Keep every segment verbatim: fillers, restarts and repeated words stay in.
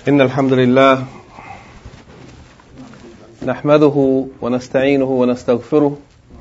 إن الحمد لله نحمده ونستعينه ونستغفره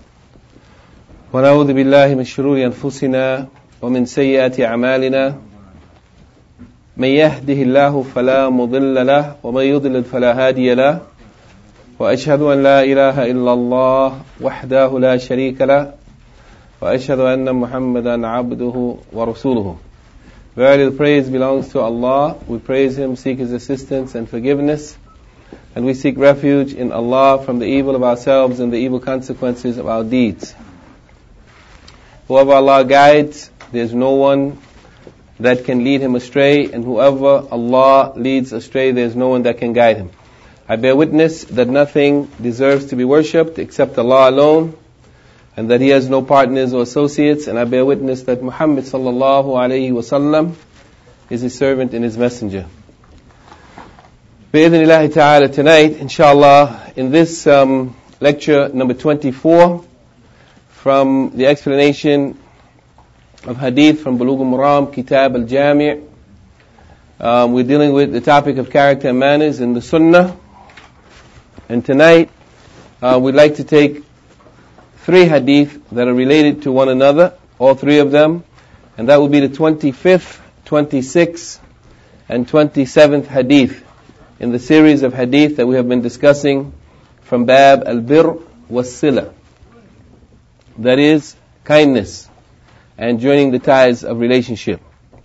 ونعوذ بالله من شرور أنفسنا ومن سيئات أعمالنا من يهده الله فلا مضل له ومن يضلل فلا هادي له وأشهد أن لا إله إلا الله وحده لا شريك له وأشهد أن محمدا عبده ورسوله. Verily the praise belongs to Allah. We praise Him, seek His assistance and forgiveness, and we seek refuge in Allah from the evil of ourselves and the evil consequences of our deeds. Whoever Allah guides, there is no one that can lead him astray, and whoever Allah leads astray, there is no one that can guide him. I bear witness that nothing deserves to be worshipped except Allah alone, and that He has no partners or associates, and I bear witness that Muhammad sallallahu alayhi wasallam is His servant and His messenger. Bi-idhnillahi ta'ala, tonight, inshallah, in this um, lecture number twenty-four, from the explanation of hadith from Bulugh al-Maram, Kitab al-Jami', um, we're dealing with the topic of character and manners in the Sunnah, and tonight uh, we'd like to take three hadith that are related to one another, all three of them, and that will be the twenty-fifth, twenty-sixth, and twenty-seventh hadith in the series of hadith that we have been discussing from Bab al-Bir was-Sila, that is, kindness and joining the ties of relationship.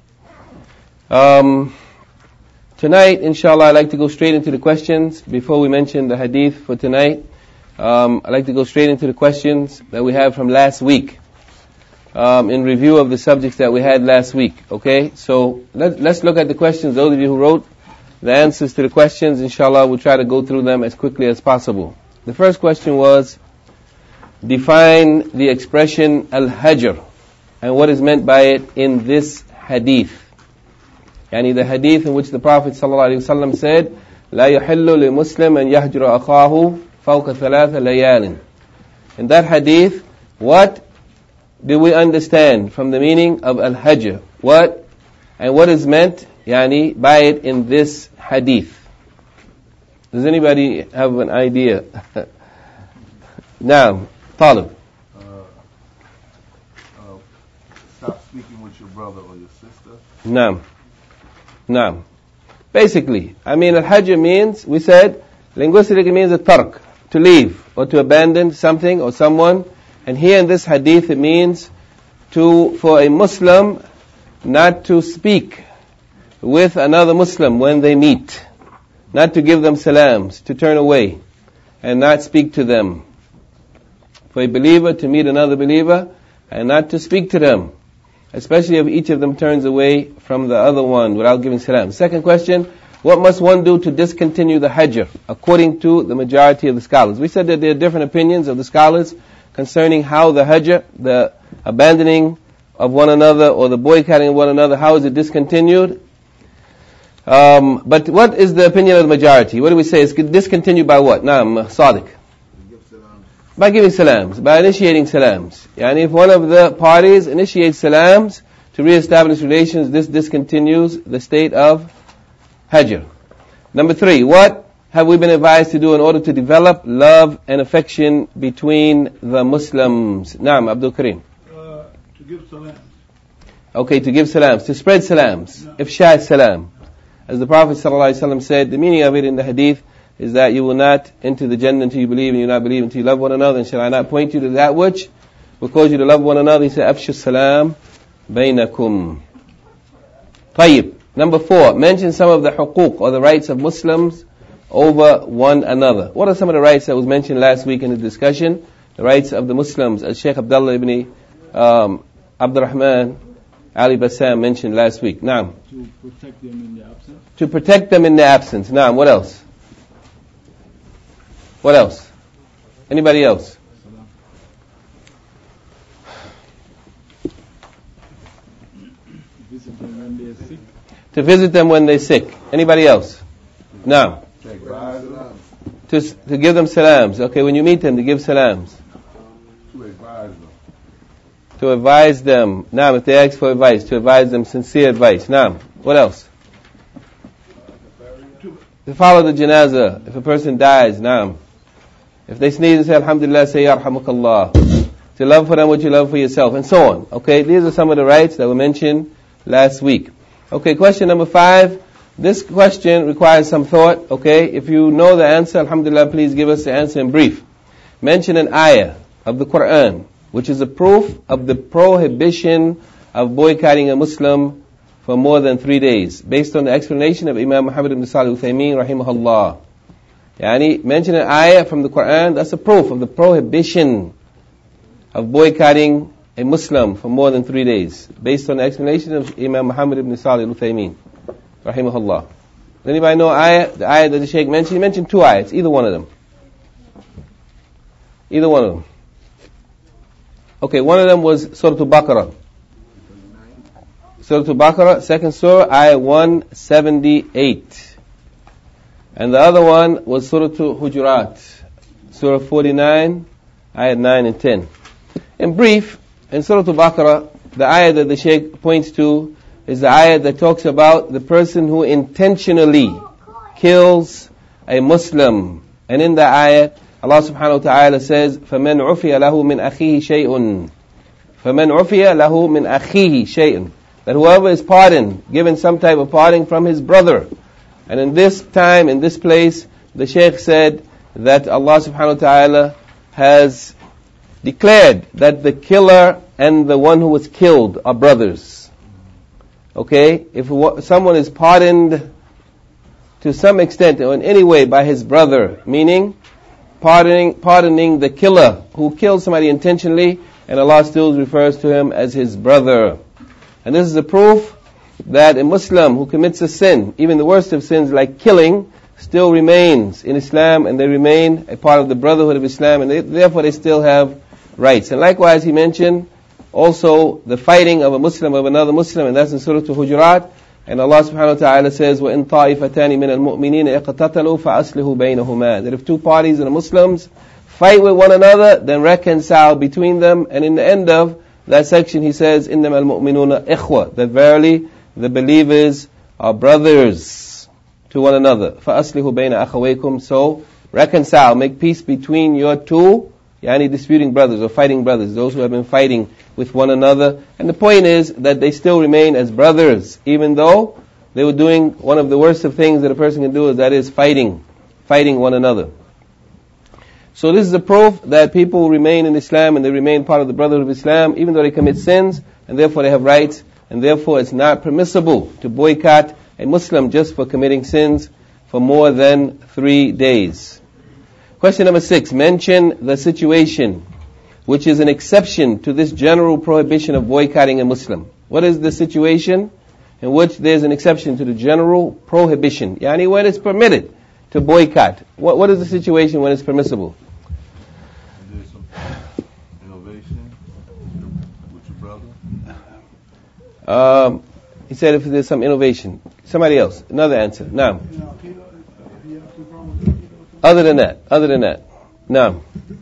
Um, tonight, inshallah, I'd like to go straight into the questions before we mention the hadith for tonight. Um, I'd like to go straight into the questions that we have from last week, um, in review of the subjects that we had last week. Okay, so let, let's look at the questions. Those of you who wrote the answers to the questions, inshallah, we'll try to go through them as quickly as possible. The first question was, define the expression al-hajr and what is meant by it in this hadith. Yani the hadith in which the Prophet ﷺ said, لا يحل لمسلم أن يهجر أخاه فوق ثلاث ليال. In that hadith, what do we understand from the meaning of al-hajr? What and what is meant yani by it in this hadith? Does anybody have an idea? Now, Talib. Uh, uh, stop speaking with your brother or your sister. Naam. Naam. Basically, I mean, al-hajr means, we said, linguistically means a tark, to leave or to abandon something or someone. And here in this hadith it means to, for a Muslim not to speak with another Muslim when they meet, not to give them salams, to turn away and not speak to them. For a believer to meet another believer and not to speak to them, especially if each of them turns away from the other one without giving salam. Second question, what must one do to discontinue the hajr, according to the majority of the scholars? We said that there are different opinions of the scholars concerning how the hajr, the abandoning of one another or the boycotting of one another, how is it discontinued? Um, but what is the opinion of the majority? What do we say? It's discontinued by what? Naam, Sadiq. By giving salams, by initiating salams. Yani if one of the parties initiates salams to re-establish relations, this discontinues the state of hajr. Number three, what have we been advised to do in order to develop love and affection between the Muslims? Naam, Abdul Kareem. Uh, to give salams. Okay, to give salams, to spread salams. No. Ifsha salam. As the Prophet ﷺ said, the meaning of it in the hadith is that you will not enter the Jannah until you believe, and you will not believe until you love one another. And shall I not point you to that which will cause you to love one another? He said, Afshu salam bainakum. Tayyib. Number four, mention some of the huquq or the rights of Muslims over one another. What are some of the rights that was mentioned last week in the discussion? The rights of the Muslims, as Shaykh Abdullah ibn um, Abdurrahman Ali Bassam mentioned last week. Naam. To protect them in their absence. To protect them in their absence. Naam. What else? What else? Anybody else? Visit them when they are sick. To visit them when they're sick. Anybody else? No. To, to give them salams. Okay, when you meet them, to give salams. To advise them. To advise them. Naam, if they ask for advice, to advise them sincere advice. Naam. What else? to follow the janazah, if a person dies, naam. If they sneeze and say alhamdulillah, say yarhamukallah. To love for them what you love for yourself, and so on. Okay, these are some of the rights that were mentioned last week. Okay, question number five. This question requires some thought. Okay, if you know the answer, alhamdulillah, please give us the answer in brief. Mention an ayah of the Quran, which is a proof of the prohibition of boycotting a Muslim for more than three days, based on the explanation of Imam Muhammad ibn Salih al-Uthaymeen, rahimahullah. Yani, mention an ayah from the Quran, that's a proof of the prohibition of boycotting a Muslim for more than three days, based on the explanation of Imam Muhammad ibn Salih al-Uthaymeen, rahimahullah. Does anybody know ayah, the ayah that the Shaykh mentioned? He mentioned two ayahs, either one of them. Either one of them. Okay, one of them was Surah Al-Baqarah. Surah Al-Baqarah, second surah, ayah one seventy-eight. And the other one was Surah Al-Hujurat, surah forty-nine, ayah nine and ten. In brief, in Surah Al-Baqarah, the ayah that the Shaykh points to is the ayah that talks about the person who intentionally kills a Muslim. And in the ayah, Allah subhanahu wa ta'ala says, فَمَنْ عُفِيَ لَهُ مِنْ أَخِيهِ شَيْءٌ فَمَنْ عُفِيَ لَهُ مِنْ أَخِيهِ شَيْءٌ. That whoever is pardoned, given some type of pardon from his brother. And in this time, in this place, the Shaykh said that Allah subhanahu wa ta'ala has declared that the killer and the one who was killed are brothers. Okay? If someone is pardoned to some extent or in any way by his brother, meaning pardoning, pardoning the killer who killed somebody intentionally, and Allah still refers to him as his brother. And this is a proof that a Muslim who commits a sin, even the worst of sins like killing, still remains in Islam, and they remain a part of the brotherhood of Islam, and they, therefore they still have rights. And likewise he mentioned also the fighting of a Muslim of another Muslim, and that's in Surah Al-Hujurat. And Allah subhanahu wa ta'ala says, وَإِن طَائِفَتَانِ مِنَ الْمُؤْمِنِينَ اقْتَتَلُوا فَأَصْلِحُوا بَيْنَهُمَا. That if two parties of the Muslims fight with one another, then reconcile between them. And in the end of that section he says, إِنَّمَا الْمُؤْمِنُونَ إِخْوَةً. That verily the believers are brothers to one another. فَأَصْلِحُوا بَيْنَ أَخَوَيْكُمْ. So reconcile, make peace between your two Yani disputing brothers or fighting brothers, those who have been fighting with one another. And the point is that they still remain as brothers, even though they were doing one of the worst of things that a person can do, is that is fighting, fighting one another. So this is a proof that people remain in Islam and they remain part of the brotherhood of Islam, even though they commit sins, and therefore they have rights, and therefore it's not permissible to boycott a Muslim just for committing sins for more than three days. Question number six, mention the situation which is an exception to this general prohibition of boycotting a Muslim. What is the situation in which there's an exception to the general prohibition? Yani when it's permitted to boycott. What, what is the situation when it's permissible? There's some innovation with your brother. Um, he said if there's some innovation. Somebody else, another answer. Naam. Other than that, other than that. Naam.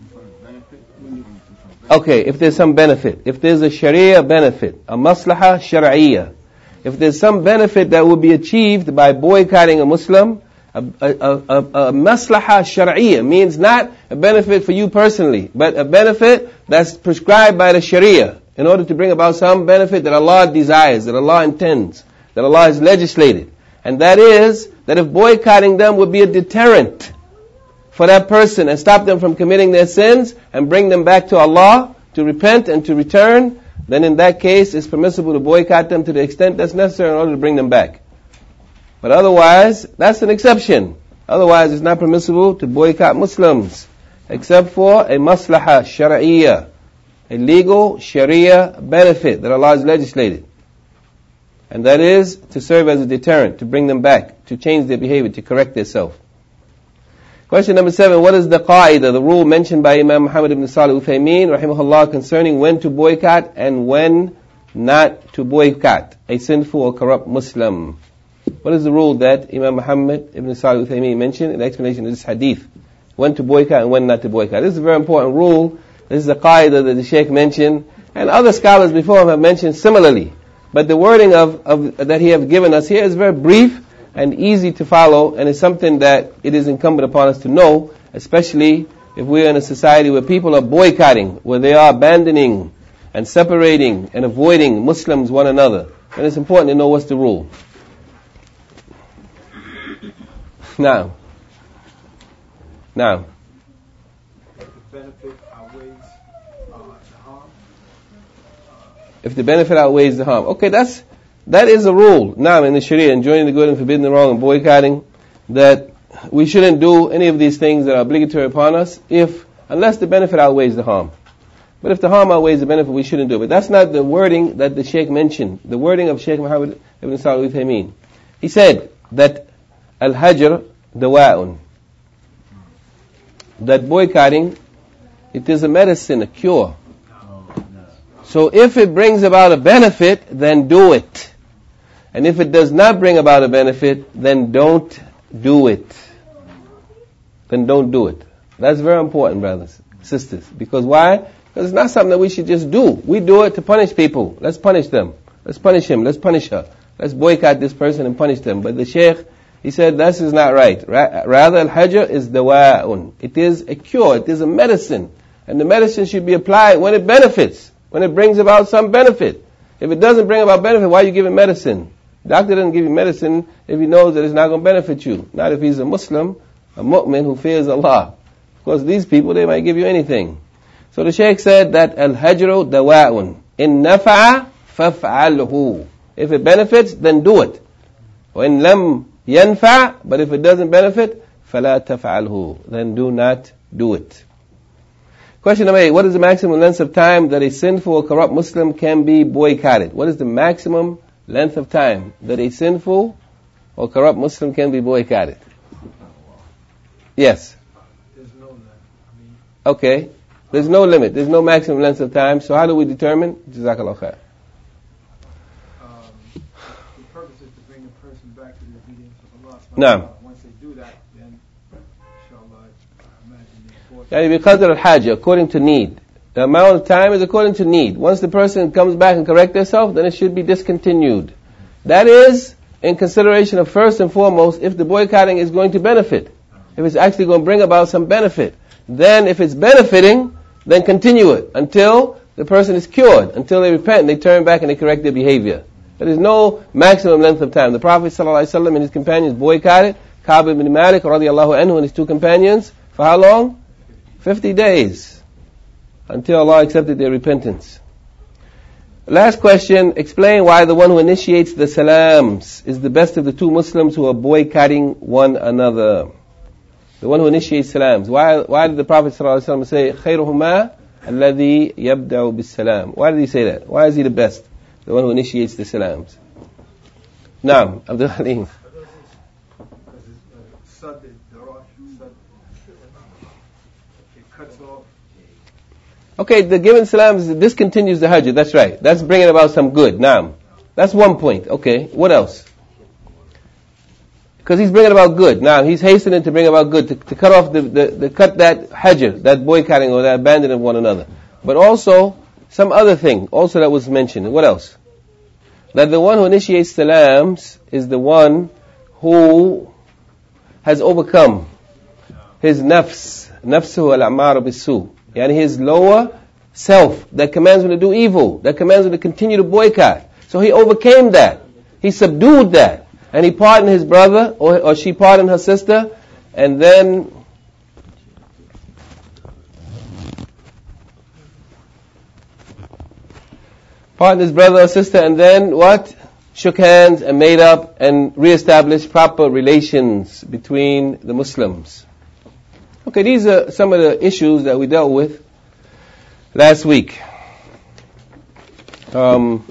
Okay, if there's some benefit, if there's a sharia benefit, a maslaha shar'iyya, if there's some benefit that will be achieved by boycotting a Muslim, a, a, a, a, a maslaha shar'iyya means not a benefit for you personally, but a benefit that's prescribed by the sharia in order to bring about some benefit that Allah desires, that Allah intends, that Allah has legislated. And that is that if boycotting them would be a deterrent for that person and stop them from committing their sins and bring them back to Allah to repent and to return, then in that case it's permissible to boycott them to the extent that's necessary in order to bring them back. But otherwise, that's an exception. Otherwise, it's not permissible to boycott Muslims, except for a maslaha shar'iyya, a legal sharia benefit that Allah has legislated. And that is to serve as a deterrent, to bring them back, to change their behavior, to correct themselves. Question number seven, what is the qaida, the rule mentioned by Imam Muhammad ibn Salih al-Uthaymeen, rahimahullah, concerning when to boycott and when not to boycott a sinful or corrupt Muslim? What is the rule that Imam Muhammad ibn Salih al-Uthaymeen mentioned in the explanation of this hadith? When to boycott and when not to boycott. This is a very important rule. This is the qaida that the Shaykh mentioned, and other scholars before him have mentioned similarly. But the wording of, of that he has given us here is very brief, and easy to follow, and it's something that it is incumbent upon us to know, especially if we're in a society where people are boycotting, where they are abandoning and separating and avoiding Muslims one another. And it's important to know what's the rule. Now, now, If the benefit outweighs uh, the harm. if the benefit outweighs the harm. Okay, that's, that is a rule now in the Sharia, enjoying the good and forbidding the wrong and boycotting, that we shouldn't do any of these things that are obligatory upon us if, unless the benefit outweighs the harm. But if the harm outweighs the benefit, we shouldn't do it. But that's not the wording that the Shaykh mentioned. The wording of Shaykh Muhammad ibn Salih al-Uthaymeen. He said that al-hajr dawa'un, that boycotting, it is a medicine, a cure. So if it brings about a benefit, then do it. And if it does not bring about a benefit, then don't do it. Then don't do it. That's very important, brothers, sisters. Because why? Because it's not something that we should just do. We do it to punish people. Let's punish them. Let's punish him. Let's punish her. Let's boycott this person and punish them. But the Shaykh, he said, this is not right. Ra- rather, al-hajr is dawa'un. It is a cure. It is a medicine. And the medicine should be applied when it benefits. When it brings about some benefit. If it doesn't bring about benefit, why are you giving medicine? Doctor doesn't give you medicine if he knows that it's not going to benefit you. Not if he's a Muslim, a mu'min who fears Allah. Of course, these people, they might give you anything. So the Shaykh said that al-hajru dawa'un. In nafa'a faf'alhu. If it benefits, then do it. وَإِن لَمْ يَنْفَعْ. But if it doesn't benefit, فَلَا تَفْعَلْهُ. Then do not do it. Question number eight. What is the maximum length of time that a sinful or corrupt Muslim can be boycotted? What is the maximum length of time that a sinful or corrupt Muslim can be boycotted? Yes. There's no limit. I mean, Okay. There's no limit. There's no maximum length of time. So how do we determine? Jazakallah khair. um, the purpose is to bring a person back to the obedience of Allah. Naam. Once they do that, then, inshallah, I imagine they're forced. Yani biqadr al-hajj, according to need. The amount of time is according to need. Once the person comes back and corrects themselves, then it should be discontinued. That is in consideration of first and foremost if the boycotting is going to benefit. If it's actually going to bring about some benefit. Then if it's benefiting, then continue it until the person is cured, until they repent and they turn back and they correct their behavior. There is no maximum length of time. The Prophet ﷺ and his companions boycotted Ka'b ibn Malik radiallahu anhu and his two companions for how long? Fifty days. Until Allah accepted their repentance. Last question, explain why the one who initiates the salams is the best of the two Muslims who are boycotting one another. The one who initiates salams. Why, why did the Prophet ﷺ say, خَيْرُهُمَا الَّذِي يَبْدَعُ بِالسَّلَامِ? Why did he say that? Why is he the best? The one who initiates the salams. Naam, Abdul Halim. It cuts off. Okay, the giving salams discontinues the hajj. That's right. That's bringing about some good. Naam. That's one point. Okay, what else? Because he's bringing about good. Now, he's hastening to bring about good, to, to cut off the, the, the cut that hajr, that boycotting or that abandoning of one another. But also, some other thing, also that was mentioned. What else? That the one who initiates salams is the one who has overcome his nafs, nafsuhu al-a'mara bis-su. Yani his lower self that commands him to do evil, that commands him to continue to boycott. So he overcame that. He subdued that. And he pardoned his brother, or, or she pardoned her sister, and then pardoned his brother or sister, and then what? Shook hands and made up and reestablished proper relations between the Muslims. Okay, these are some of the issues that we dealt with last week. Um,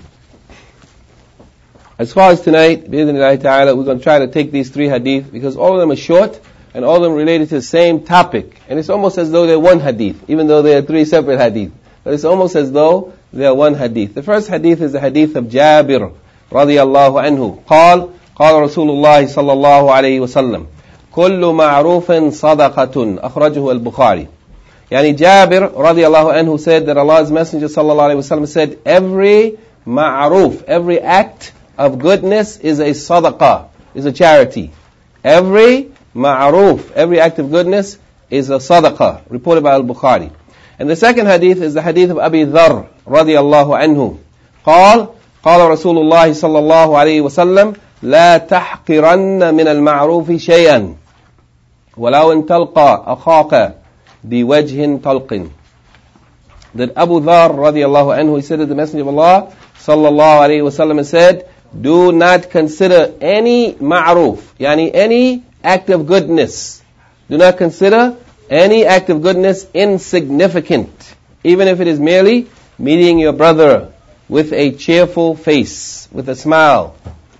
As far as tonight, bi'idhnillahi ta'ala, we're going to try to take these three hadith because all of them are short and all of them related to the same topic. And it's almost as though they're one hadith, even though they are three separate hadith. But it's almost as though they are one hadith. The first hadith is the hadith of Jabir radiyallahu anhu. قال قال رسول الله صلى الله عليه وسلم كل معروف صدقة أخرجه البخاري. Yani Jabir radiyallahu anhu said that Allah's Messenger sallallahu alayhi wa sallam said, every ma'ruf, every act of goodness is a sadaqah. is a charity. Every ma'ruf, every act of goodness is a sadaqah, reported by Al-Bukhari. And the second hadith is the hadith of Abi Dharr radiyallahu anhu. قال قال رسول الله صلى الله عليه وسلم لا تحقرن من المعروف شيئا ولو ان تلقى أخاك بوجه طلق. That Abu Dharr radiyallahu anhu, he said that the Messenger of Allah sallallahu alayhi wa sallam said, do not consider any ma'ruf, yani any act of goodness. Do not consider any act of goodness insignificant, even if it is merely meeting your brother with a cheerful face, with a smile.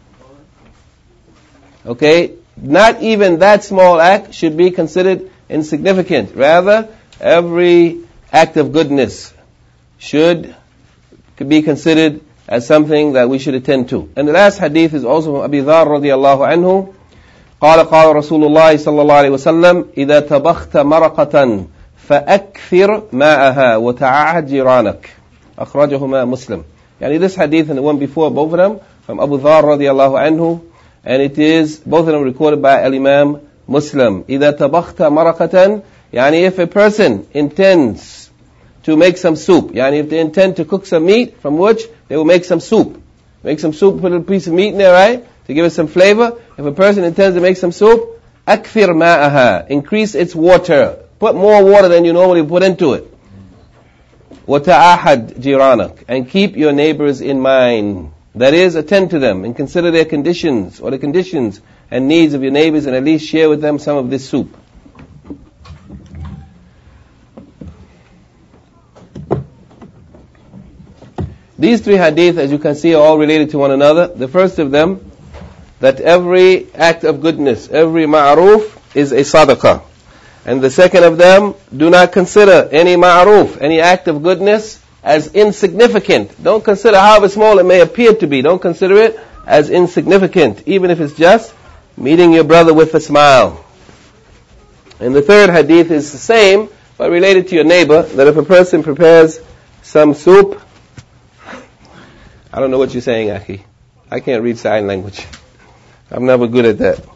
Okay? Not even that small act should be considered insignificant. Rather, every act of goodness should be considered as something that we should attend to. And the last hadith is also from Abi Dharr radiyallahu anhu. قال قال رسول الله صلى الله عليه وسلم إذا طبخت مرقة فأكثر ماءها وتعاهد جيرانك. أخرجهما مسلم. Yani this hadith and the one before, both of them from Abu Dharr radiyallahu anhu, and it is both of them recorded by Al-Imam Muslim. إذا طبخت مرقة, yani if a person intends to make some soup, yani if they intend to cook some meat from which they will make some soup. Make some soup, put a little piece of meat in there, right? To give it some flavor. If a person intends to make some soup, أكثر ماءها, increase its water. Put more water than you normally put into it. وَتَعَاهَدْ جِيرَانَكَ, and keep your neighbors in mind. That is, attend to them and consider their conditions or the conditions and needs of your neighbors, and at least share with them some of this soup. These three hadith, as you can see, are all related to one another. The first of them, that every act of goodness, every ma'ruf is a sadaqah. And the second of them, do not consider any ma'ruf, any act of goodness, as insignificant. Don't consider however small it may appear to be. Don't consider it as insignificant, even if it's just meeting your brother with a smile. And the third hadith is the same, but related to your neighbor, that if a person prepares some soup, I don't know what you're saying, Akhi. I can't read sign language. I'm never good at that.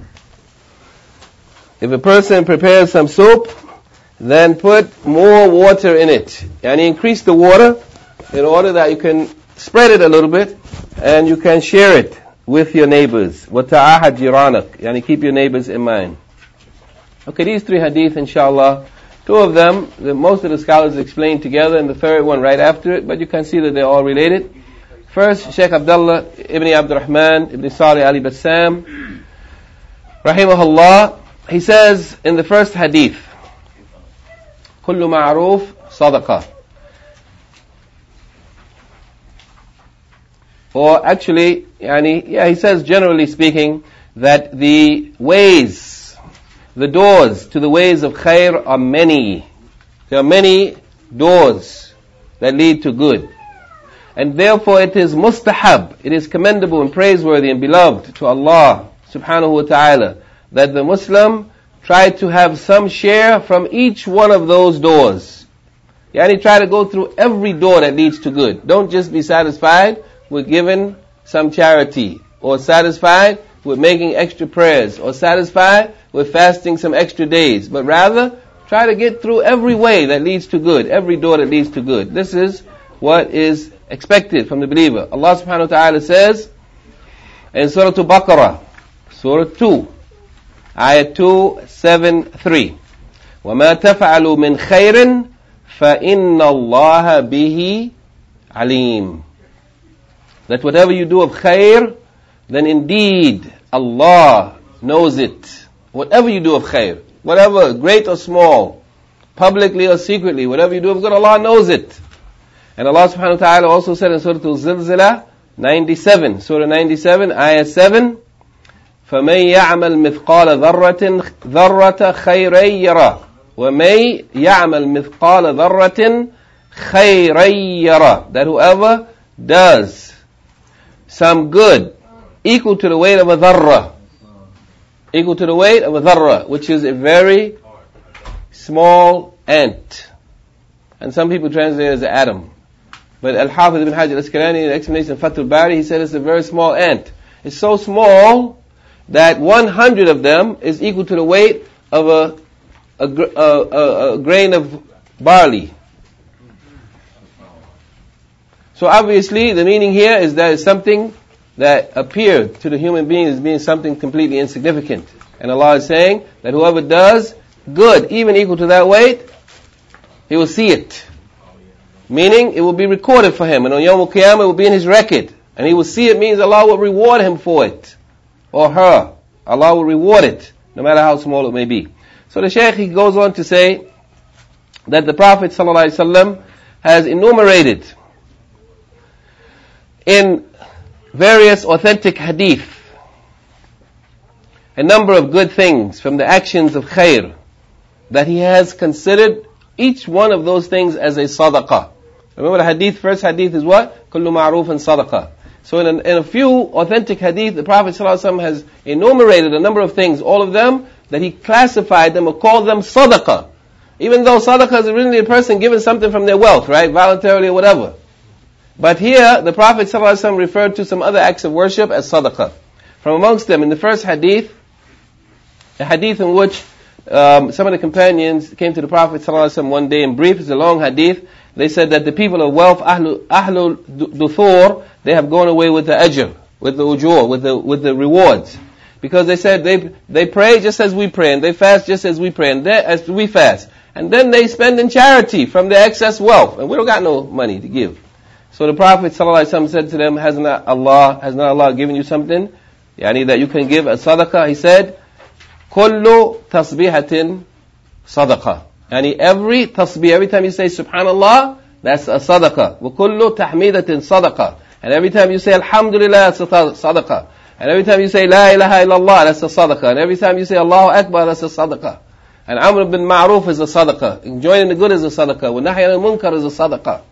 If a person prepares some soup, then put more water in it. And increase the water in order that you can spread it a little bit and you can share it with your neighbors. وَتَعَاهَدْ جِيرَانَكَ, and keep your neighbors in mind. Okay, these three hadith, inshallah, two of them, the, most of the scholars explain together, and the third one right after it, but you can see that they're all related. First, Shaykh Abdullah ibn Abdurrahman ibn Salih Ali Bassam, rahimahullah, he says in the first hadith, كُلُّ مَعْرُوفٍ صَدَقَةٍ. Or actually, yani, yeah, he says generally speaking, that the ways, the doors to the ways of khair are many. There are many doors that lead to good. And therefore it is mustahab, it is commendable and praiseworthy and beloved to Allah subhanahu wa ta'ala, that the Muslim try to have some share from each one of those doors. Yani try to go through every door that leads to good. Don't just be satisfied with giving some charity, or satisfied with making extra prayers, or satisfied with fasting some extra days, but rather try to get through every way that leads to good, every door that leads to good. This is what is expected from the believer. Allah subhanahu wa ta'ala says in Surah Al-Baqarah, Surah two, Ayah two seventy-three, وَمَا تَفْعَلُوا مِنْ خَيْرٍ فَإِنَّ اللَّهَ بِهِ عَلِيمٌ. That whatever you do of khair, then indeed Allah knows it. Whatever you do of khair, whatever, great or small, publicly or secretly, whatever you do of good, Allah knows it. And Allah subhanahu wa ta'ala also said in Surah Al-Zilzilah ninety-seven, Surah ninety-seven, Ayah seven, فَمَن يَعْمَلْ مِثْقَالَ ذَرَّةٍ ذَرَّةَ خَيْرًا يَرَهُ وَمَن يَعْمَلْ مِثْقَالَ ذَرَّةٍ خَيْرًا يَرَهُ. That whoever does some good equal to the weight of a dharra, equal to the weight of a dharra, which is a very small ant. And some people translate it as an atom. But Al-Hafiz ibn Hajar al-Asqalani, in the explanation of Fathul Bari, he said it's a very small ant. It's so small that one hundred of them is equal to the weight of a, a, a, a, a grain of barley. So obviously the meaning here is that it's something that appeared to the human being as being something completely insignificant. And Allah is saying that whoever does good, even equal to that weight, he will see it. Meaning, it will be recorded for him. And on Yawm al-Qiyamah, it will be in his record. And he will see it, means Allah will reward him for it. Or her. Allah will reward it, no matter how small it may be. So the Shaykh, he goes on to say that the Prophet ﷺ has enumerated in various authentic hadith a number of good things from the actions of khair, that he has considered each one of those things as a sadaqah. Remember the hadith, first hadith is what? Kullu ma'ruf and sadaqah. So in a, in a few authentic hadith, the Prophet ﷺ has enumerated a number of things, all of them, that he classified them or called them sadaqah. Even though sadaqah is originally a person giving something from their wealth, right? Voluntarily or whatever. But here, the Prophet ﷺ referred to some other acts of worship as sadaqah. From amongst them, in the first hadith, a hadith in which um, some of the companions came to the Prophet ﷺ one day in brief, it's a long hadith. They said that the people of wealth, ahlu, ahlu duthur, they have gone away with the ajr, with the ujur, with the, with the rewards. Because they said they, they pray just as we pray, and they fast just as we pray, and they, as we fast. And then they spend in charity from their excess wealth, and we don't got no money to give. So the Prophet ﷺ said to them, has not Allah, has not Allah given you something? Yani that you can give as sadaqah? He said, Kullu tasbihatin sadaqah. Yani every tasbih, every time you say subhanallah, that's a sadaqah. Wa kullu tahmidatin sadaqah. And every time you say alhamdulillah, that's a sadaqah. And every time you say la ilaha illallah, that's a sadaqah. And every time you say Allahu Akbar, that's a sadaqah. And Amr bin Ma'ruf is a sadaqah. Enjoying the good is a sadaqah. Wa nahyan al-munkar is a sadaqah.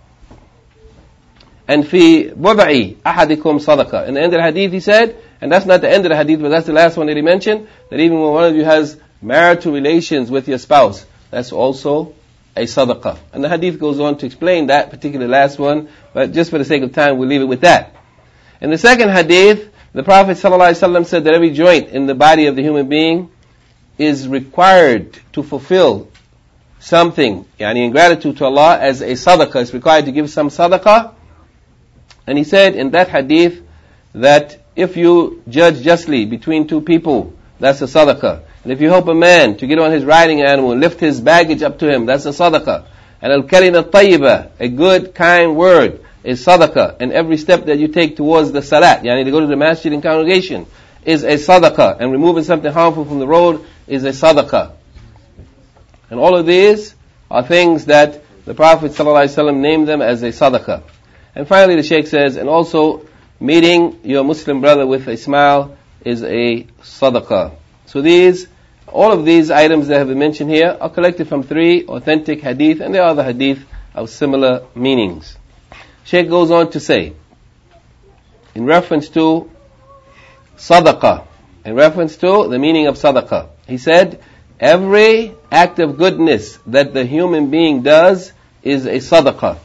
And fi bud'i ahadikum sadaqah. In the end of the hadith he said, and that's not the end of the hadith, but that's the last one that he mentioned, that even when one of you has marital relations with your spouse, that's also a sadaqah. And the hadith goes on to explain that particular last one, but just for the sake of time, we'll leave it with that. In the second hadith, the Prophet ﷺ said that every joint in the body of the human being is required to fulfill something, yani in gratitude to Allah, as a sadaqah. It's required to give some sadaqah. And he said in that hadith that if you judge justly between two people, that's a sadaqah. And if you help a man to get on his riding animal and lift his baggage up to him, that's a sadaqah. And al-kalima tayyibah, a good, kind word, is sadaqah. And every step that you take towards the salat, yani to go to the masjid and congregation, is a sadaqah. And removing something harmful from the road is a sadaqah. And all of these are things that the Prophet ﷺ named them as a sadaqah. And finally the Shaykh says, and also meeting your Muslim brother with a smile is a sadaqah. So these, all of these items that have been mentioned here are collected from three authentic hadith, and there are other hadith of similar meanings. Shaykh goes on to say, in reference to sadaqah, in reference to the meaning of sadaqah, he said, every act of goodness that the human being does is a sadaqah.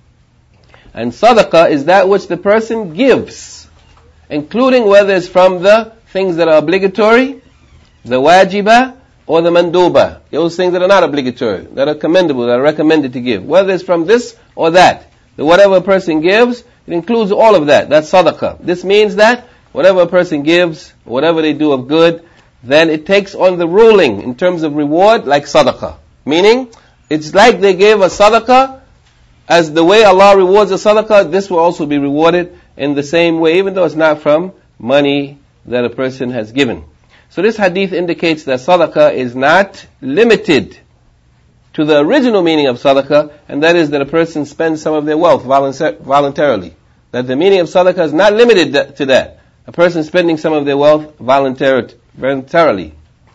And sadaqah is that which the person gives, including whether it's from the things that are obligatory, the wajibah, or the mandubah. Those things that are not obligatory, that are commendable, that are recommended to give. Whether it's from this or that. That whatever a person gives, it includes all of that. That's sadaqah. This means that whatever a person gives, whatever they do of good, then it takes on the ruling in terms of reward like sadaqah. Meaning, it's like they gave a sadaqah, as the way Allah rewards a sadaqah, this will also be rewarded in the same way, even though it's not from money that a person has given. So this hadith indicates that sadaqah is not limited to the original meaning of sadaqah, and that is that a person spends some of their wealth voluntarily. That the meaning of sadaqah is not limited to that. A person spending some of their wealth voluntarily.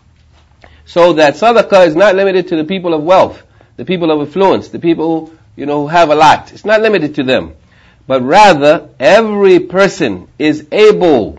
So that sadaqah is not limited to the people of wealth, the people of affluence, the people who, you know, who have a lot. It's not limited to them. But rather, every person is able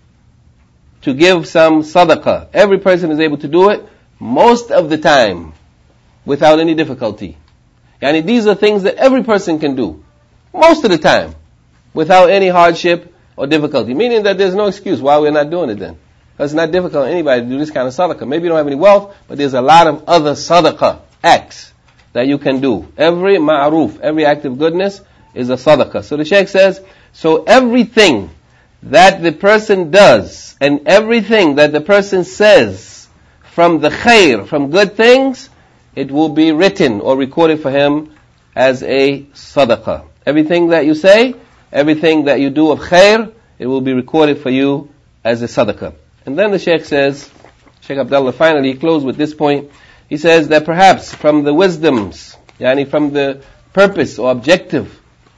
to give some sadaqah. Every person is able to do it most of the time without any difficulty. Yani these are things that every person can do most of the time without any hardship or difficulty. Meaning that there's no excuse why we're not doing it then. It's not difficult for anybody to do this kind of sadaqah. Maybe you don't have any wealth, but there's a lot of other sadaqah acts that you can do. Every ma'ruf, every act of goodness is a sadaqah. So the Shaykh says, so everything that the person does and everything that the person says from the khair, from good things, it will be written or recorded for him as a sadaqah. Everything that you say, everything that you do of khair, it will be recorded for you as a sadaqah. And then the Shaykh says, Shaykh Abdullah finally closed with this point. He says that perhaps from the wisdoms, yani from the purpose or objective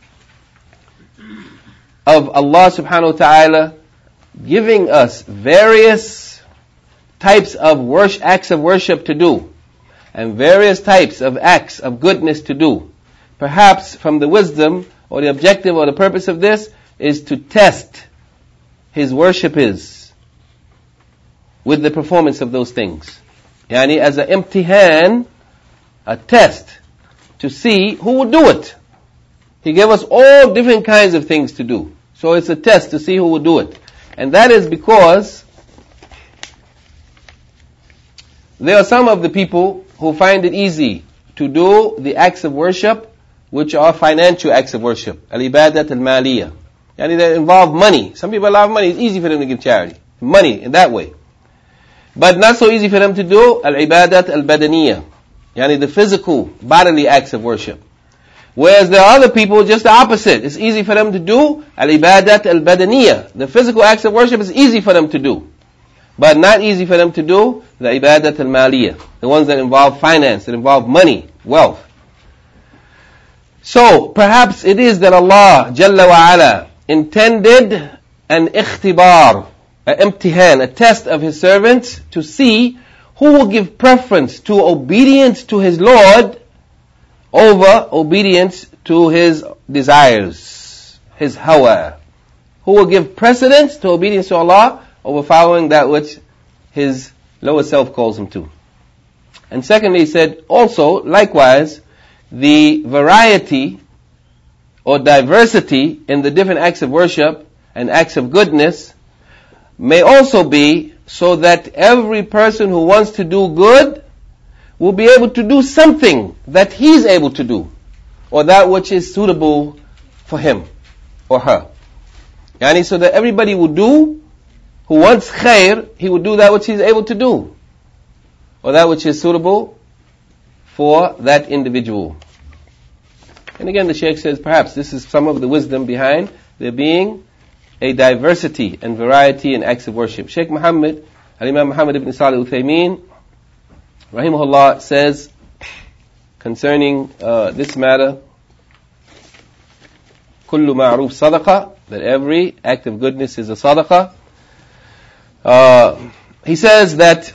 of Allah subhanahu wa ta'ala giving us various types of worship, acts of worship to do, and various types of acts of goodness to do. Perhaps from the wisdom or the objective or the purpose of this is to test his worshippers with the performance of those things. Yani as an imtihan, a test to see who will do it. He gave us all different kinds of things to do. So it's a test to see who will do it. And that is because there are some of the people who find it easy to do the acts of worship which are financial acts of worship. Al-ibadat al-maliyah. Yani that involve money. Some people love money. It's easy for them to give charity. Money in that way. But not so easy for them to do al-ibadat al-badaniyah. Yani the physical, bodily acts of worship. Whereas there are other people just the opposite. It's easy for them to do al-ibadat al-badaniyah. The physical acts of worship is easy for them to do. But not easy for them to do the ibadat al-maliyah. The ones that involve finance, that involve money, wealth. So, perhaps it is that Allah Jalla wa Ala intended an ikhtibar, an imtihan, a test of His servants to see who will give preference to obedience to His Lord over obedience to His desires, His hawa. Who will give precedence to obedience to Allah over following that which His lower self calls him to. And secondly, he said, also, likewise, the variety or diversity in the different acts of worship and acts of goodness may also be so that every person who wants to do good will be able to do something that he's able to do, or that which is suitable for him or her. Yani so that everybody will do, who wants khair, he will do that which he's able to do, or that which is suitable for that individual. And again the Shaykh says perhaps this is some of the wisdom behind there being a diversity and variety in acts of worship. Shaykh Muhammad, Al-Imam Muhammad ibn Salih al-Uthaymeen, rahimahullah, says concerning uh, this matter, kullu ma'ruf sadaqah, that every act of goodness is a sadaqah. Uh, he says that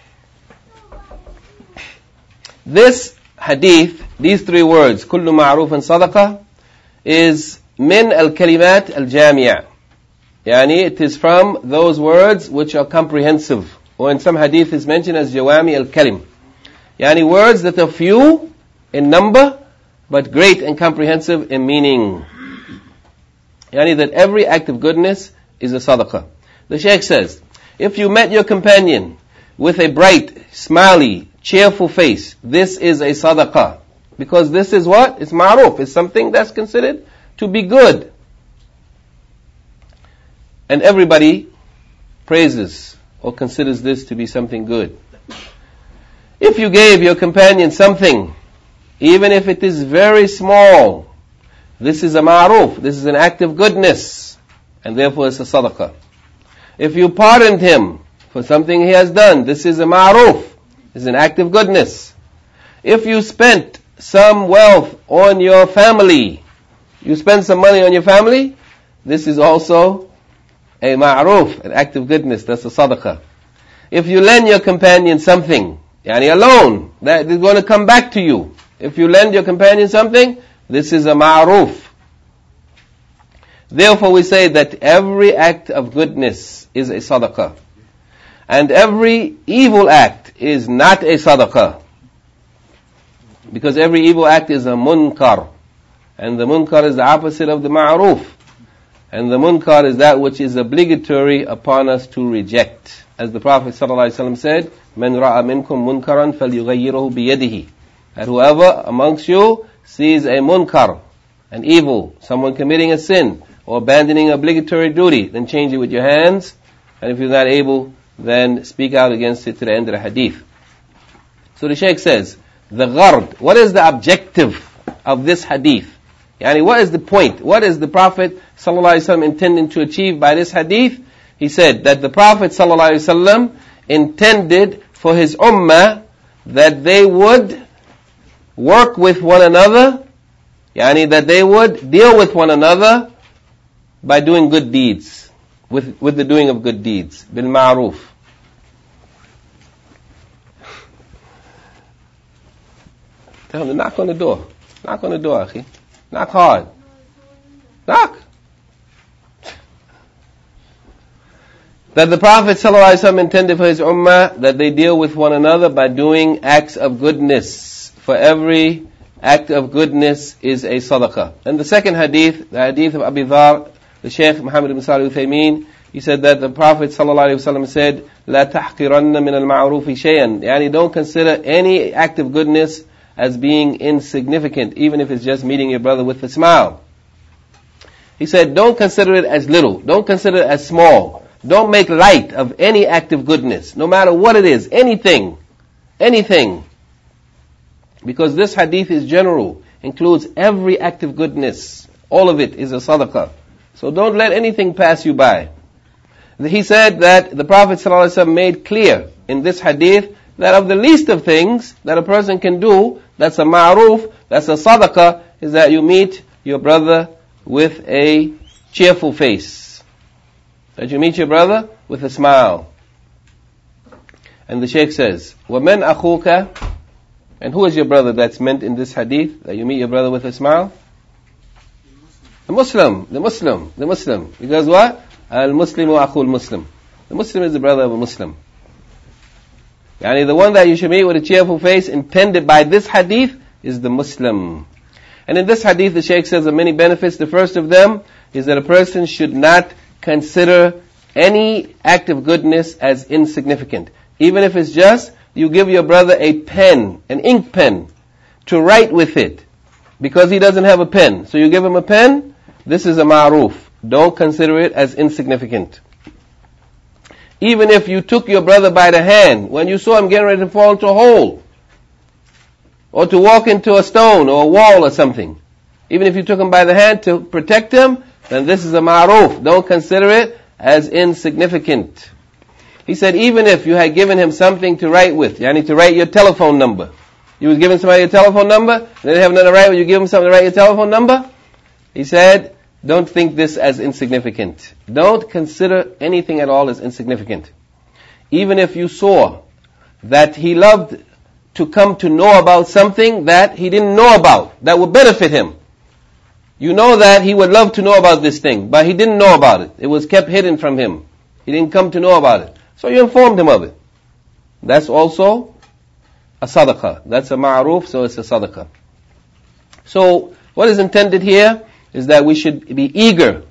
this hadith, these three words, kullu ma'ruf and sadaqah, is min al-kalimat al-jami'ah. Yani it is from those words which are comprehensive, or in some hadith is mentioned as jawami al-kalim. Yani words that are few in number, but great and comprehensive in meaning. Yani that every act of goodness is a sadaqah. The Shaykh says, if you met your companion with a bright, smiley, cheerful face, this is a sadaqah. Because this is what? It's ma'ruf. It's something that's considered to be good. And everybody praises or considers this to be something good. If you gave your companion something, even if it is very small, this is a ma'ruf. This is an act of goodness. And therefore it's a sadaqah. If you pardoned him for something he has done, this is a ma'ruf. It's an act of goodness. If you spent some wealth on your family, you spend some money on your family, this is also a ma'ruf, an act of goodness. That's a sadaqah. If you lend your companion something, yani a loan, that is going to come back to you. If you lend your companion something, this is a ma'ruf. Therefore we say that every act of goodness is a sadaqah. And every evil act is not a sadaqah. Because every evil act is a munkar. And the munkar is the opposite of the ma'ruf. And the munkar is that which is obligatory upon us to reject. as the Prophet ﷺ said, "Man ra'a minkum munkaran falyughayyirhu biyadihi." That whoever amongst you sees a munkar, an evil, someone committing a sin, or abandoning obligatory duty, then change it with your hands. And if you're not able, then speak out against it to the end of the hadith. So the Shaykh says, the ghard, what is the objective of this hadith? Yani what is the point? What is the Prophet ﷺ intending to achieve by this hadith? He said that the Prophet ﷺ intended for his ummah that they would work with one another, yani that they would deal with one another by doing good deeds, with, with the doing of good deeds, bil ma'ruf. Tell him to knock on the door. Knock on the door, akhi. Knock hard. Knock. That the Prophet ﷺ intended for his ummah that they deal with one another by doing acts of goodness. For every act of goodness is a sadaqah. And the second hadith, the hadith of Abi Dhar, the Shaykh Muhammad ibn Salih al-Uthaymeen, he said that the Prophet ﷺ said, "La tahqiranna min al-ma'rufi shay'an." Yani don't consider any act of goodness as being insignificant, even if it's just meeting your brother with a smile. He said, don't consider it as little. Don't consider it as small. Don't make light of any act of goodness, no matter what it is, anything, anything. Because this hadith is general, includes every act of goodness. All of it is a sadaqah. So don't let anything pass you by. He said that the Prophet ﷺ made clear in this hadith that of the least of things that a person can do, that's a ma'ruf, that's a sadaqah, is that you meet your brother with a cheerful face. That you meet your brother with a smile. And the Shaykh says, وَمَنْ أَخُوكَ, and who is your brother that's meant in this hadith, that you meet your brother with a smile? The Muslim, the Muslim, the Muslim. Because what? Al-Muslimu akhul Muslim. The Muslim is the brother of a Muslim. Yani the one that you should meet with a cheerful face intended by this hadith is the Muslim. And in this hadith the Shaykh says of many benefits. The first of them is that a person should not consider any act of goodness as insignificant. Even if it's just you give your brother a pen, an ink pen, to write with it, because he doesn't have a pen. So you give him a pen, this is a ma'ruf. Don't consider it as insignificant. Even if you took your brother by the hand, when you saw him getting ready to fall into a hole, or to walk into a stone or a wall or something, even if you took him by the hand to protect him, then this is a ma'ruf. Don't consider it as insignificant. He said even if you had given him something to write with, you need to write your telephone number. You was giving somebody your telephone number, and they didn't have nothing to write with, you give him something to write your telephone number? He said, don't think this as insignificant. Don't consider anything at all as insignificant. Even if you saw that he loved to come to know about something that he didn't know about, that would benefit him. You know that he would love to know about this thing, but he didn't know about it. It was kept hidden from him. He didn't come to know about it. So you informed him of it. That's also a sadaqah. That's a ma'ruf, so it's a sadaqah. So what is intended here is that we should be eager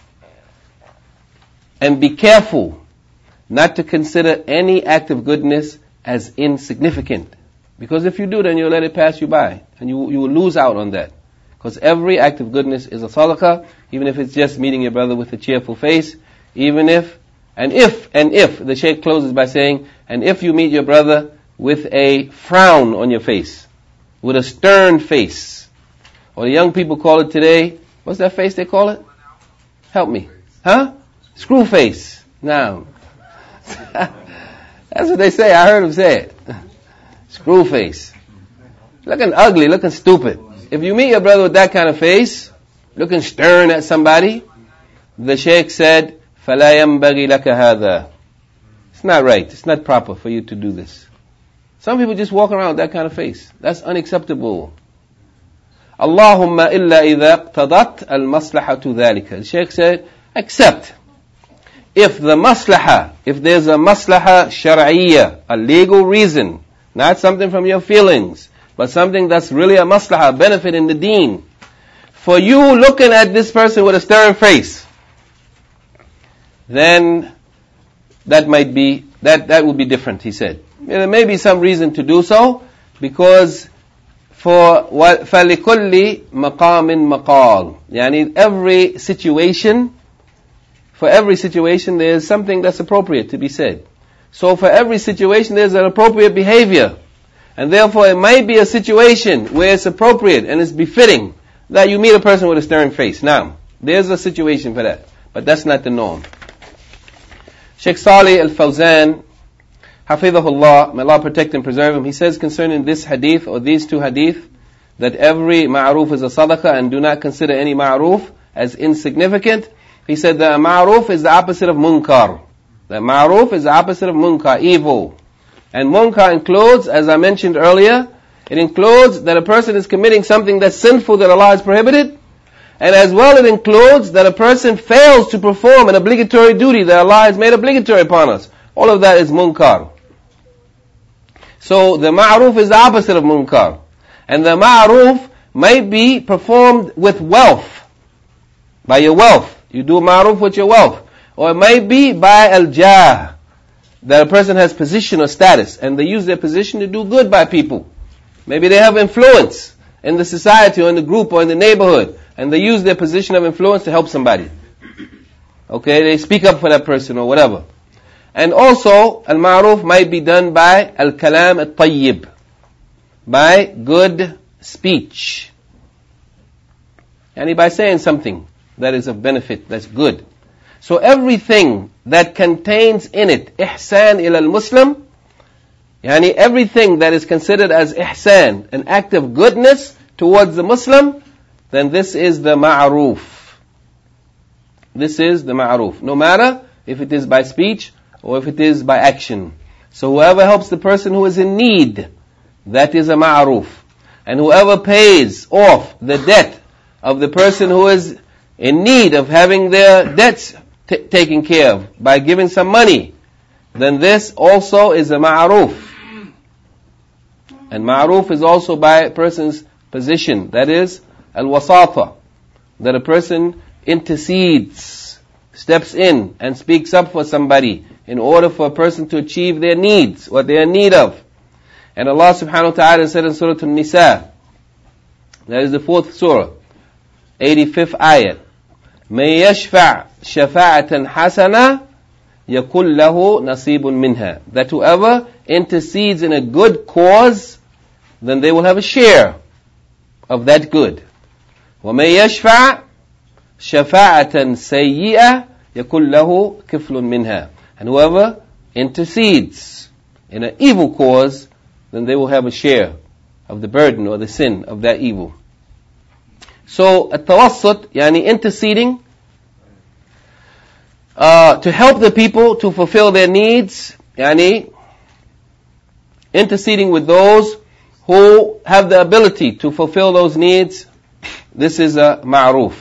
and be careful not to consider any act of goodness as insignificant. Because if you do, then you'll let it pass you by, and you you will lose out on that. Because every act of goodness is a sadaqah, even if it's just meeting your brother with a cheerful face, even if, and if, and if, the Shaykh closes by saying, and if you meet your brother with a frown on your face, with a stern face, or the young people call it today, what's that face they call it? Help me. Huh? Screw face. Now. That's what they say. I heard them say it. Screw face. Looking ugly, looking stupid. If you meet your brother with that kind of face, looking stern at somebody, the Shaykh said, فَلَا يَنْبَغِي لَكَ هَذَا. It's not right. It's not proper for you to do this. Some people just walk around with that kind of face. That's unacceptable. Allahumma illa idha iqtadat al-maslahatu dhalika. The Shaykh said, except if the maslaha, if there's a maslaha shar'iyya, a legal reason, not something from your feelings, but something that's really a maslaha, benefit in the deen, for you looking at this person with a stern face, then that might be that, that would be different, he said. There may be some reason to do so, because for what فَلِكُلِّ مَقَامٍ مَقَالٍ, yani every situation, for every situation there is something that's appropriate to be said. So for every situation there's an appropriate behavior. And therefore it might be a situation where it's appropriate and it's befitting that you meet a person with a stern face. Now, there's a situation for that. But that's not the norm. Sheikh Salih Al-Fawzan, Hafidhahullah, may Allah protect and preserve him, he says concerning this hadith or these two hadith, that every ma'roof is a sadaqah and do not consider any ma'roof as insignificant. He said that ma'roof is the opposite of munkar. That ma'roof is the opposite of munkar, evil. And munkar includes, as I mentioned earlier, it includes that a person is committing something that's sinful that Allah has prohibited. And as well it includes that a person fails to perform an obligatory duty that Allah has made obligatory upon us. All of that is munkar. So the ma'roof is the opposite of munkar. And the ma'roof might be performed with wealth. By your wealth. You do ma'roof with your wealth. Or it might be by al-jah. That a person has position or status. And they use their position to do good by people. Maybe they have influence in the society or in the group or in the neighborhood. And they use their position of influence to help somebody. Okay, they speak up for that person or whatever. And also, al-ma'roof might be done by al-kalam al-tayyib. By good speech. And by saying something that is of benefit, that's good. So everything that contains in it ihsan ila al-Muslim, yani everything that is considered as ihsan, an act of goodness towards the Muslim, then this is the ma'roof. This is the ma'roof. No matter if it is by speech or if it is by action. So whoever helps the person who is in need, that is a ma'roof. And whoever pays off the debt of the person who is in need of having their debts t- taken care of by giving some money, then this also is a ma'roof. And ma'roof is also by a person's position. That is al-wasata. That a person intercedes, steps in and speaks up for somebody in order for a person to achieve their needs, what they are in need of. And Allah subhanahu wa ta'ala said in Surah An-Nisa, that is the fourth surah, eighty-fifth ayat, مَن يَشْفَعْ شَفَاعَةً حَسَنًا يَكُلْ لَهُ نَصِيبٌ مِنْهَا. That whoever intercedes in a good cause, then they will have a share of that good. وَمَن يَشْفَعْ شَفَاعَةً سَيِّئَةً يَكُلْ لَهُ كِفْلٌ مِنْهَا. And whoever intercedes in an evil cause, then they will have a share of the burden or the sin of that evil. So, at-tawassut, yani interceding, uh, to help the people to fulfill their needs, yani interceding with those who have the ability to fulfill those needs, this is a ma'roof.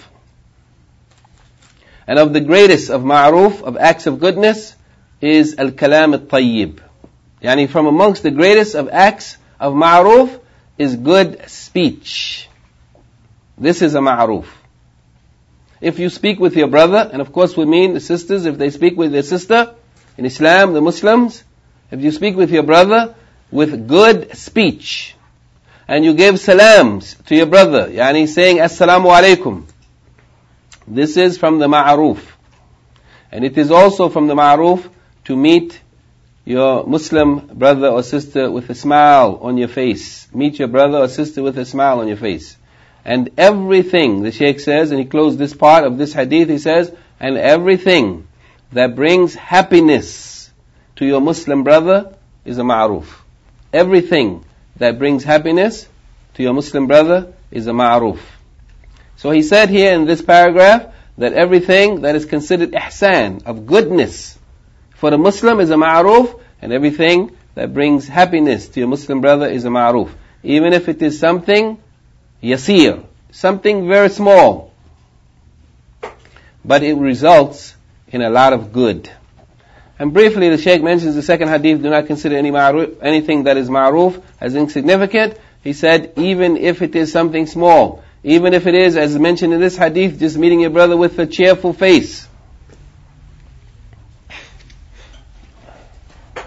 And of the greatest of ma'roof, of acts of goodness, is al-kalam al-tayyib. Yani from amongst the greatest of acts of ma'roof is good speech. This is a ma'roof. If you speak with your brother, and of course we mean the sisters, if they speak with their sister, in Islam, the Muslims, if you speak with your brother with good speech, and you give salams to your brother, yani saying assalamu alaikum, this is from the ma'roof. And it is also from the ma'roof to meet your Muslim brother or sister with a smile on your face. Meet your brother or sister with a smile on your face. And everything, the Shaykh says, and he closed this part of this hadith, he says, and everything that brings happiness to your Muslim brother is a ma'roof. Everything that brings happiness to your Muslim brother is a ma'roof. So he said here in this paragraph that everything that is considered ihsan, of goodness, for the Muslim is a ma'roof, and everything that brings happiness to your Muslim brother is a ma'roof. Even if it is something yasir, something very small, but it results in a lot of good. And briefly, the Shaykh mentions the second hadith, do not consider any ma'roof, anything that is ma'roof as insignificant. He said, even if it is something small, even if it is, as mentioned in this hadith, just meeting your brother with a cheerful face.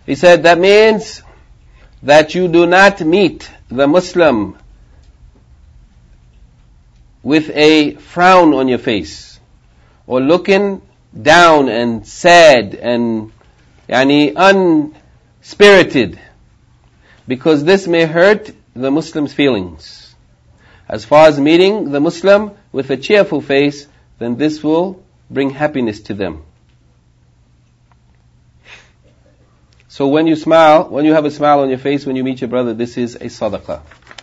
He said that means that you do not meet the Muslim with a frown on your face, or looking down and sad and yani unspirited, because this may hurt the Muslim's feelings. As far as meeting the Muslim with a cheerful face, then this will bring happiness to them. So when you smile, when you have a smile on your face when you meet your brother, this is a sadaqah.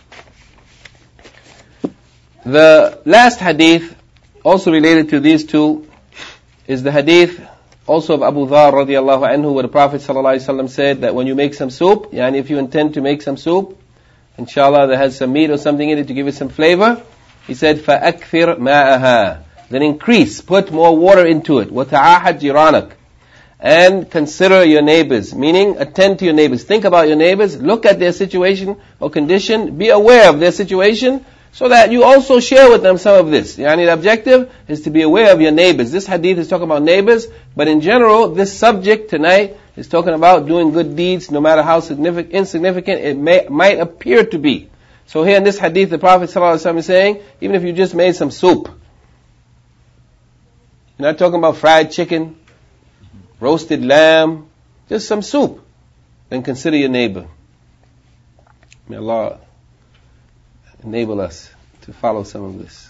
The last hadith, also related to these two, is the hadith also of Abu Dharr radiallahu anhu, where the Prophet sallallahu alaihi wasallam said that when you make some soup, yani if you intend to make some soup, inshallah that has some meat or something in it to give it some flavor, he said, فَأَكْثِرْ مَاءَهَا, then increase, put more water into it. وَتَعَاهَدْ جِرَانَكَ, and consider your neighbors, meaning attend to your neighbors. Think about your neighbors, look at their situation or condition, be aware of their situation, so that you also share with them some of this. Yani the objective is to be aware of your neighbors. This hadith is talking about neighbors, but in general, this subject tonight is talking about doing good deeds, no matter how significant, insignificant it may, might appear to be. So here in this hadith, the Prophet ﷺ is saying, even if you just made some soup, you're not talking about fried chicken, roasted lamb, just some soup, then consider your neighbor. May Allah enable us to follow some of this.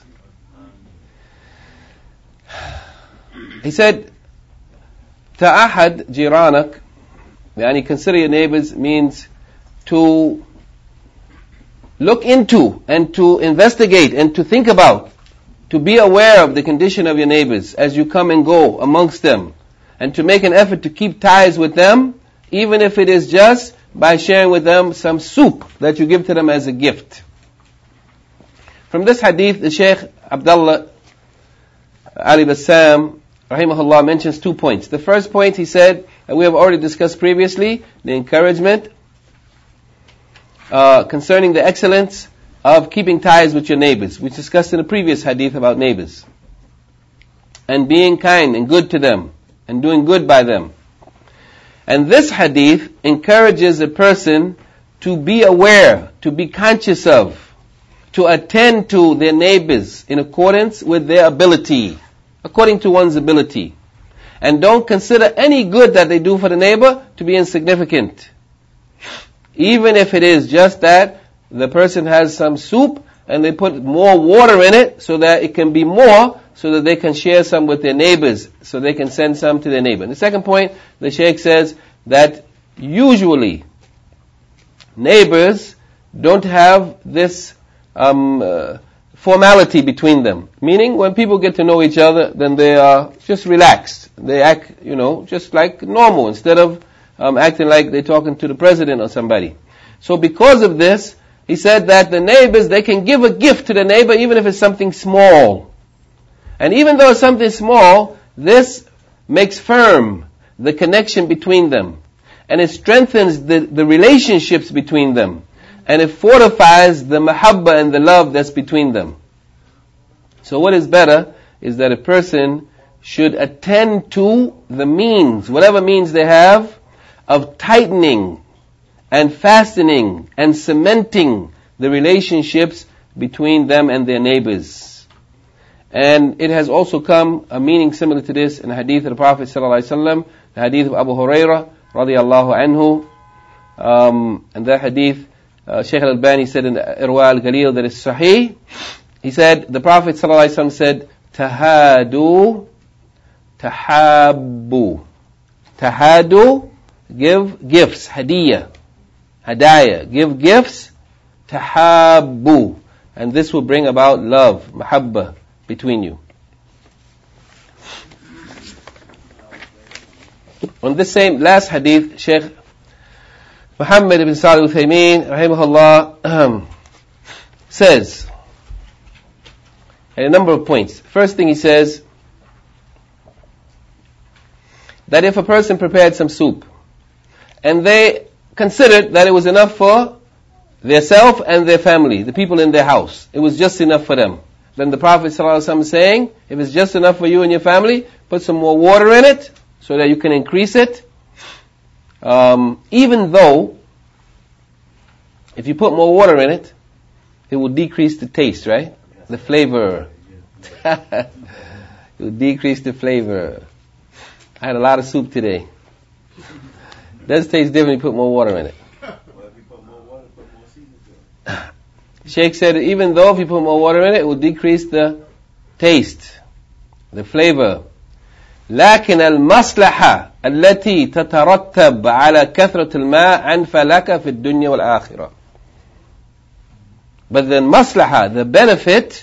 He said, Ta'ahad jiranak, yani consider your neighbors, means to look into and to investigate and to think about, to be aware of the condition of your neighbors as you come and go amongst them, and to make an effort to keep ties with them, even if it is just by sharing with them some soup that you give to them as a gift. From this hadith, the Shaykh Abdullah Ali Bassam, rahimahullah, mentions two points. The first point, he said, that we have already discussed previously, the encouragement uh, concerning the excellence of keeping ties with your neighbors. We discussed in the previous hadith about neighbors. And being kind and good to them, and doing good by them. And this hadith encourages a person to be aware, to be conscious of, to attend to their neighbors in accordance with their ability, according to one's ability. And don't consider any good that they do for the neighbor to be insignificant. Even if it is just that the person has some soup and they put more water in it so that it can be more, so that they can share some with their neighbors, so they can send some to their neighbor. And the second point, the Shaykh says that usually neighbors don't have this um, uh, formality between them. Meaning, when people get to know each other, then they are just relaxed. They act, you know, just like normal, instead of um, acting like they're talking to the president or somebody. So because of this, he said that the neighbors, they can give a gift to the neighbor even if it's something small. And even though it's something small, this makes firm the connection between them. And it strengthens the, the relationships between them. And it fortifies the mahabba and the love that's between them. So what is better is that a person should attend to the means, whatever means they have, of tightening and fastening and cementing the relationships between them and their neighbors. And it has also come a meaning similar to this in the hadith of the Prophet ﷺ, the hadith of Abu Hurairah radiyallahu anhu. Um, and that hadith, uh, Shaykh al-Albani said in the Irwa al-Ghalil that is sahih. He said, the Prophet ﷺ said, Tahadu, tahabbu. Tahadu, give gifts, hadiyah, hadaya, give gifts, tahabbu. And this will bring about love, mahabba, between you. On this same last hadith, Shaykh Muhammad ibn Salih al-Uthaymeen, rahimahullah, says, a number of points. First thing he says, that if a person prepared some soup, and they considered that it was enough for their self and their family, the people in their house, it was just enough for them, then the Prophet ﷺ is saying, if it's just enough for you and your family, put some more water in it, so that you can increase it. um, even though if you put more water in it, it will decrease the taste, right? The flavor. It will decrease the flavor. I had a lot of soup today. It does taste different if you put more water in it. Sheikh said even though if you put more water in it, it will decrease the taste, the flavor. لكن المصلحة التي تترتب على كثرة الماء أنفع لك في الدنيا والآخرة. But the maslaha, the benefit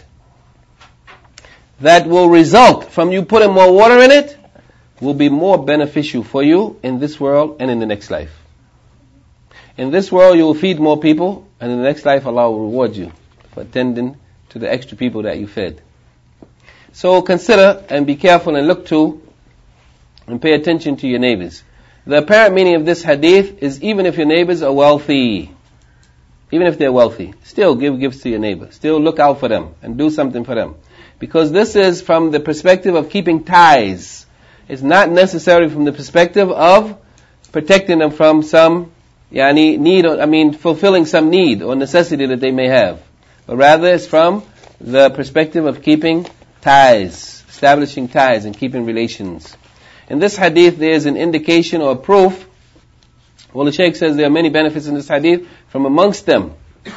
that will result from you putting more water in it, will be more beneficial for you in this world and in the next life. In this world you will feed more people, and in the next life Allah will reward you for attending to the extra people that you fed. So consider and be careful and look to and pay attention to your neighbors. The apparent meaning of this hadith is even if your neighbors are wealthy, even if they're wealthy, still give gifts to your neighbor. Still look out for them and do something for them. Because this is from the perspective of keeping ties. It's not necessarily from the perspective of protecting them from some yani, need, or, I mean, fulfilling some need or necessity that they may have. But rather it's from the perspective of keeping ties, establishing ties and keeping relations. In this hadith there is an indication or proof. Well, the Shaykh says there are many benefits in this hadith. From amongst them,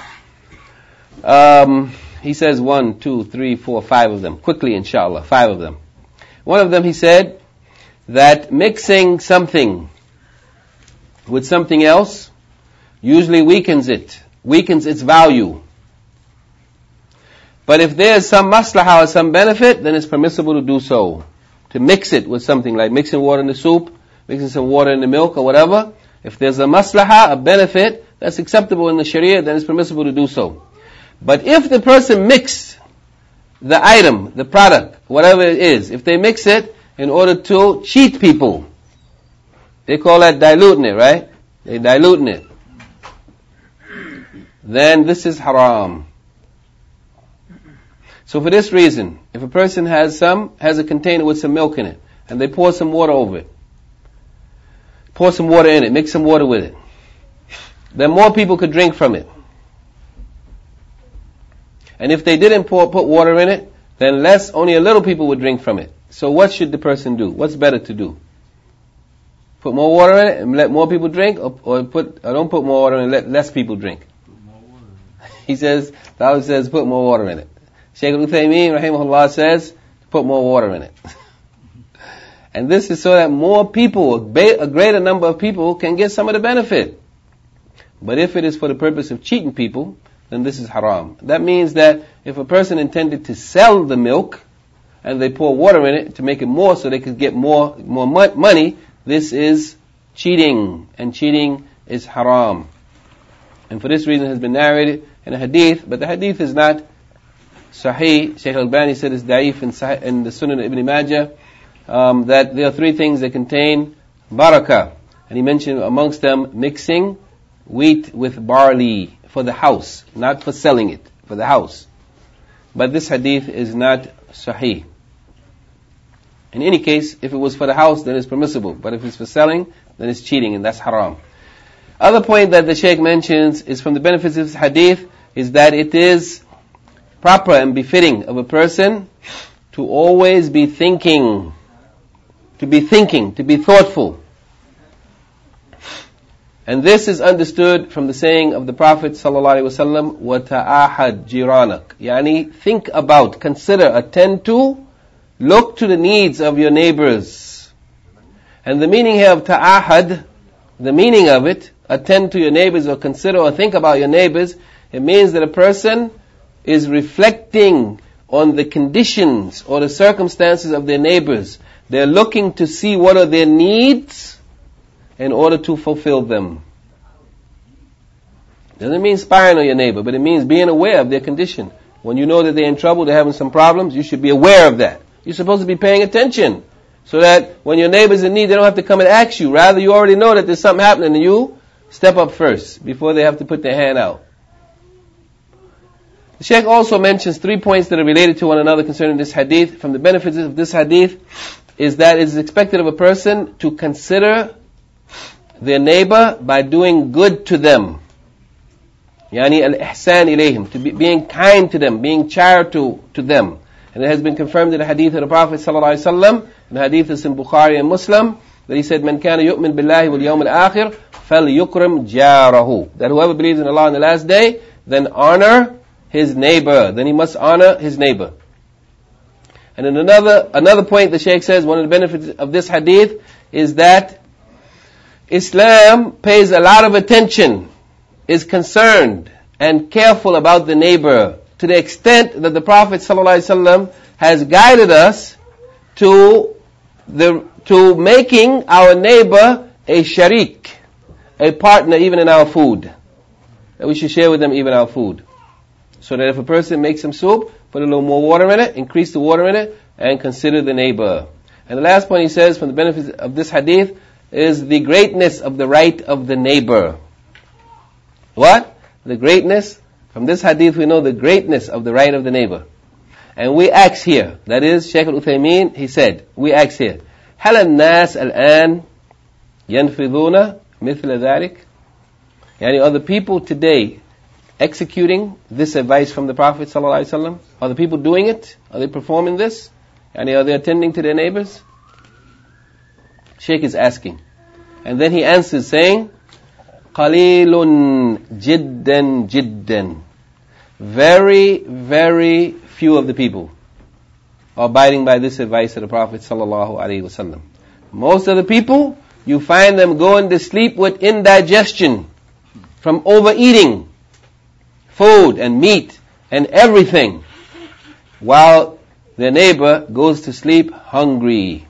um, he says one, two, three, four, five of them. Quickly, inshallah, five of them. One of them, he said that mixing something with something else usually weakens it, weakens its value. But if there is some maslahah or some benefit, then it's permissible to do so. To mix it with something like mixing water in the soup, mixing some water in the milk or whatever. If there's a maslahah, a benefit, that's acceptable in the Sharia, then it's permissible to do so. But if the person mixed the item, the product, whatever it is, if they mix it in order to cheat people, they call that diluting it, right? They diluting it. Then this is haram. So for this reason, if a person has some, has a container with some milk in it, and they pour some water over it, pour some water in it, mix some water with it, then more people could drink from it. And if they didn't pour, put water in it, then less, only a little people would drink from it. So what should the person do? What's better to do? Put more water in it and let more people drink, or, or put, or don't put more water in it and let less people drink? Put more water in it. He says, the Bible says, put more water in it. Shaykh al-Uthaymeen, rahimahullah, says, put more water in it. And this is so that more people, a greater number of people, can get some of the benefit. But if it is for the purpose of cheating people, then this is haram. That means that if a person intended to sell the milk, and they pour water in it to make it more so they could get more, more money, this is cheating. And cheating is haram. And for this reason it has been narrated in a hadith, but the hadith is not sahih. Shaykh al-Albani said it's da'if in, sahih, in the Sunan Ibn Majah, um, that there are three things that contain barakah. And he mentioned amongst them mixing wheat with barley for the house, not for selling it, for the house. But this hadith is not sahih. In any case, if it was for the house, then it's permissible. But if it's for selling, then it's cheating, and that's haram. Other point that the Shaykh mentions is from the benefits of this hadith, is that it is proper and befitting of a person to always be thinking, to be thinking, to be thoughtful. And this is understood from the saying of the Prophet sallallahu alaihi wasallam, وَتَعَاهَدْ جِيرَانَكَ, yani think about, consider, attend to, look to the needs of your neighbors. And the meaning here of ta'ahad, the meaning of it, attend to your neighbors or consider or think about your neighbors, it means that a person is reflecting on the conditions or the circumstances of their neighbors. They're looking to see what are their needs in order to fulfill them. Doesn't mean spying on your neighbor, but it means being aware of their condition. When you know that they're in trouble, they're having some problems, you should be aware of that. You're supposed to be paying attention, so that when your neighbor's in need, they don't have to come and ask you. Rather, you already know that there's something happening, and you step up first, before they have to put their hand out. The Shaykh also mentions three points that are related to one another concerning this hadith. From the benefits of this hadith, is that it is expected of a person to consider their neighbor by doing good to them. Yani al-ihsan ilayhim, to be, being kind to them, being charitable to them. And it has been confirmed in the hadith of the Prophet sallallahu alaihi wasallam, in the hadith is in Bukhari and Muslim, that he said, "Man kana yu'min billahi wal yawm al-akhir, falyukrim jarahu." That whoever believes in Allah on the last day, then honor his neighbor. Then he must honor his neighbor. And in another another point, the Shaykh says, one of the benefits of this hadith is that Islam pays a lot of attention, is concerned and careful about the neighbor, to the extent that the Prophet ﷺ has guided us to the to making our neighbor a sharik, a partner even in our food. That we should share with them even our food. So that if a person makes some soup, put a little more water in it, increase the water in it, and consider the neighbor. And the last point he says from the benefits of this hadith is the greatness of the right of the neighbor. What? The greatness. From this hadith we know the greatness of the right of the neighbor. And we ask here, that is, Shaykh al-Uthaymeen, he said, we ask here, هل الناس الآن ينفذون مثل ذلك? Yani, are the people today executing this advice from the Prophet ﷺ? Are the people doing it? Are they performing this? Yani, are they attending to their neighbors? Shaykh is asking. And then he answers saying, قَلِيلٌ جِدًّا جِدًّا. Very, very few of the people are abiding by this advice of the Prophet ﷺ. Most of the people, you find them going to sleep with indigestion from overeating food and meat and everything, while their neighbor goes to sleep hungry.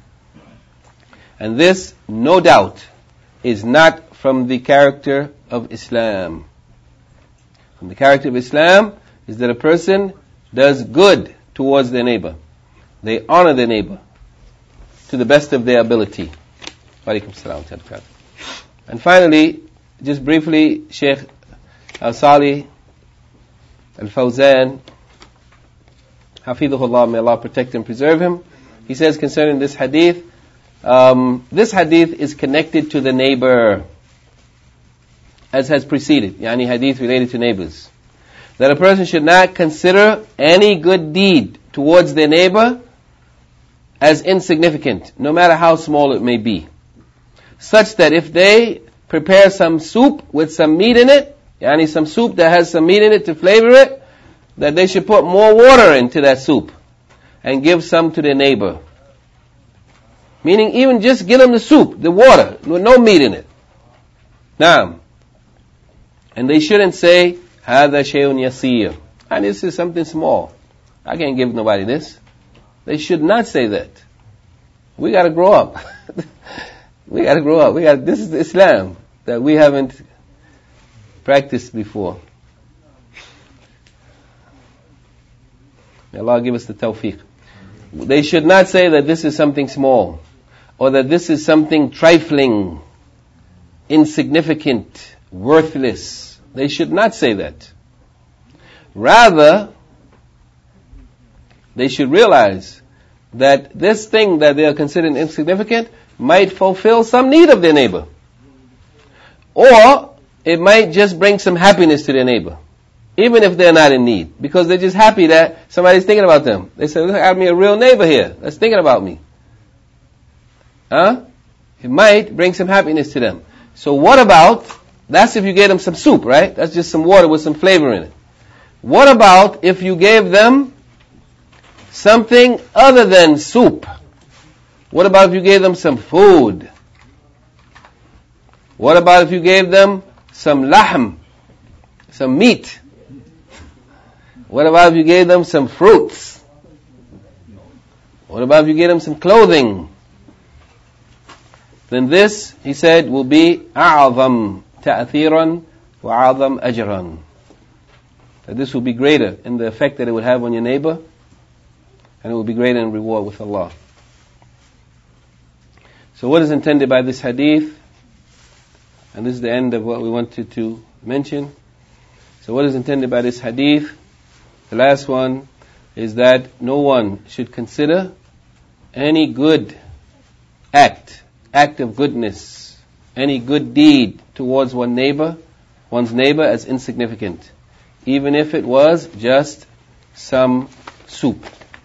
And this, no doubt, is not from the character of Islam. From the character of Islam is that a person does good towards their neighbor. They honor their neighbor to the best of their ability. Walaikum salam. And finally, just briefly, Shaykh Al-Salih Al-Fawzan, Hafidhullah, may Allah protect and preserve him. He says concerning this hadith, um, this hadith is connected to the neighbor, as has preceded, yani hadith related to neighbors. That a person should not consider any good deed towards their neighbor as insignificant, no matter how small it may be. Such that if they prepare some soup with some meat in it, yani some soup that has some meat in it to flavor it, that they should put more water into that soup and give some to their neighbor. Meaning even just give them the soup, the water, with no meat in it. Naam. And they shouldn't say, هَذَا شَيْءٌ يَسِيرٌ. And this is something small. I can't give nobody this. They should not say that. We gotta grow up. we gotta grow up. We got this is Islam that we haven't practiced before. May Allah give us the tawfiq. They should not say that this is something small, or that this is something trifling, insignificant, worthless. They should not say that. Rather, they should realize that this thing that they are considering insignificant might fulfill some need of their neighbor. Or it might just bring some happiness to their neighbor, even if they're not in need, because they're just happy that somebody's thinking about them. They say, look, I got me a real neighbor here that's thinking about me. Huh? It might bring some happiness to them. So what about, that's if you gave them some soup, right? That's just some water with some flavor in it. What about if you gave them something other than soup? What about if you gave them some food? What about if you gave them some lahm, some meat? What about if you gave them some fruits? What about if you gave them some clothing? Then this, he said, will be أعظم تأثيرا وأعظم أجرا. That this will be greater in the effect that it would have on your neighbor, and it will be greater in reward with Allah. So what is intended by this hadith? And this is the end of what we wanted to mention. So what is intended by this hadith? The last one is that no one should consider any good act, act of goodness, any good deed towards one neighbor, one's neighbor as insignificant, even if it was just some soup.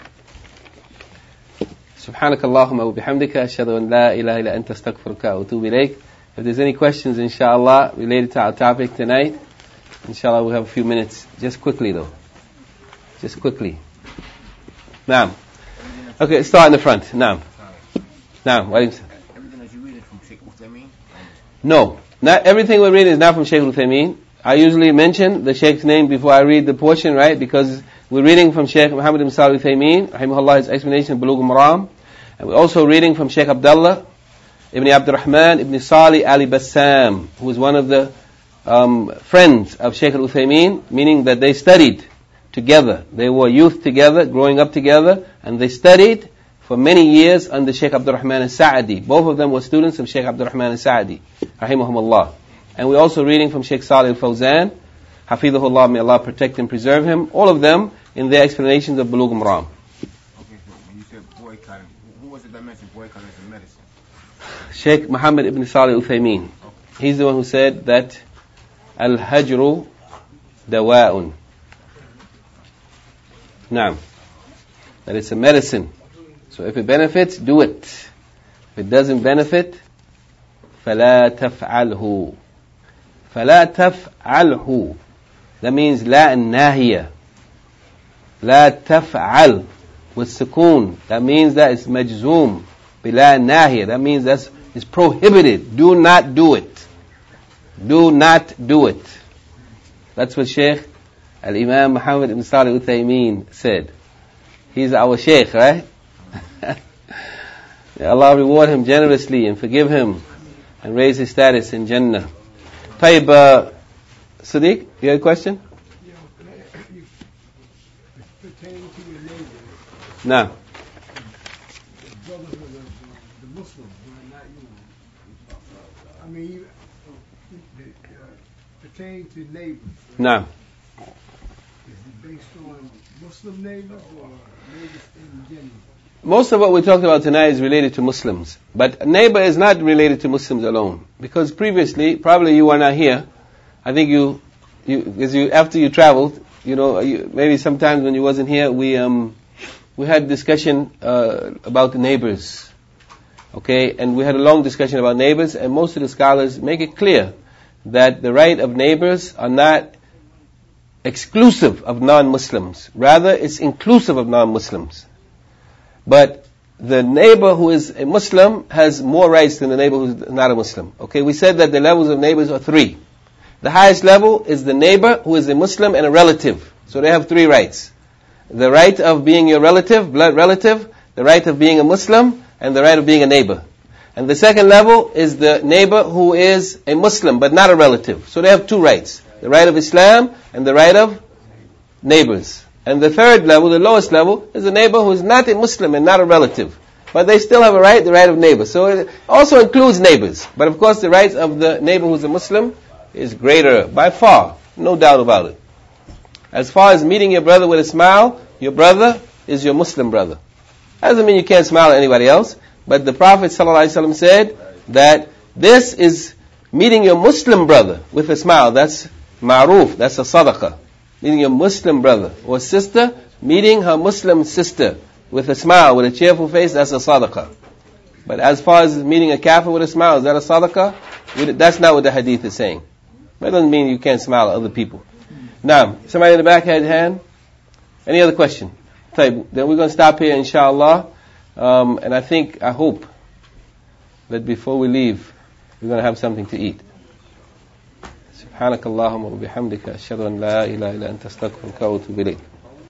سبحانك اللهم وبحمدك أشهد أن لا إله إلا أنت أستغفرك وأتوب إليك. If there's any questions, inshallah, related to our topic tonight, inshallah, we'll have a few minutes. Just quickly, though. Just quickly. Naam. Okay, start in the front. Naam. Naam. What is it? Everything that you read is from Sheikh Uthaymeen? No. Not everything we read is not from Shaykh Uthaymeen. I usually mention the Shaykh's name before I read the portion, right? Because we're reading from Shaykh Muhammad ibn Salih Uthaymeen, rahimahullah, his explanation of Bulugh al-Maram. And we're also reading from Shaykh Abdullah ibn Abdurrahman ibn Salih al-Bassam, who was one of the um, friends of Shaykh al-Uthaymeen, meaning that they studied together. They were youth together, growing up together, and they studied for many years under Shaykh Abdurrahman al-Sa'adi. Both of them were students of Shaykh Abdurrahman al-Sa'adi, rahimahumullah. And we're also reading from Shaykh Salih al-Fawzan, hafidhahullah, may Allah protect and preserve him, all of them in their explanations of Bulugh al-Maram. Okay, so when you said boycotting, who was it that mentioned boycotting as a medicine? Shaykh Muhammad ibn Salih al-Uthaymeen. Okay. He's the one who said that al-hajru dawa'un. Naam. That it's a medicine. So if it benefits, do it. If it doesn't benefit, فَلَا تَفْعَلْهُ فَلَا تَفْعَلْهُ. That means لا الناهية. لا تفعل with sukoon. That means that it's majzoom. بلا الناهية. That means that's it's prohibited. Do not do it. Do not do it. That's what Shaykh Al-Imam Muhammad ibn Salih Uthaymeen said. He's our Shaykh, right? May Allah reward him generously and forgive him and raise his status in Jannah. Tayyib, uh, Sadiq, you had a question? Yeah, pertaining to your neighbor, No. the brotherhood of the, the Muslims, not you. I mean, you, uh, pertaining to neighbors. Right? No. Is it based on Muslim neighbors or neighbors in general? Most of what we talked about tonight is related to Muslims. But neighbor is not related to Muslims alone. Because previously, probably you were not here. I think you, you, because you, after you traveled, you know, you, maybe sometimes when you wasn't here, we, um, we had discussion, uh, about the neighbors. Okay? And we had a long discussion about neighbors, and most of the scholars make it clear that the right of neighbors are not exclusive of non-Muslims. Rather, it's inclusive of non-Muslims. But the neighbor who is a Muslim has more rights than the neighbor who is not a Muslim. Okay, we said that the levels of neighbors are three. The highest level is the neighbor who is a Muslim and a relative. So they have three rights. The right of being your relative, blood relative, the right of being a Muslim, and the right of being a neighbor. And the second level is the neighbor who is a Muslim but not a relative. So they have two rights. The right of Islam and the right of neighbors. And the third level, the lowest level, is a neighbor who is not a Muslim and not a relative. But they still have a right, the right of neighbor. So it also includes neighbors. But of course the rights of the neighbor who is a Muslim is greater by far. No doubt about it. As far as meeting your brother with a smile, your brother is your Muslim brother. That doesn't mean you can't smile at anybody else. But the Prophet ﷺ said that this is meeting your Muslim brother with a smile. That's ma'roof. That's a sadaqah. Meeting your Muslim brother or sister, meeting her Muslim sister with a smile, with a cheerful face, that's a sadaqah. But as far as meeting a kafir with a smile, is that a sadaqah? That's not what the hadith is saying. That doesn't mean you can't smile at other people. Now, somebody in the back had a hand? Any other question? Then we're going to stop here, inshallah. Um, and I think, I hope that before we leave, we're going to have something to eat. سبحانك اللهم وبحمدك أشهد أن لا إله إلا أنت أستغفرك وأتوب إليك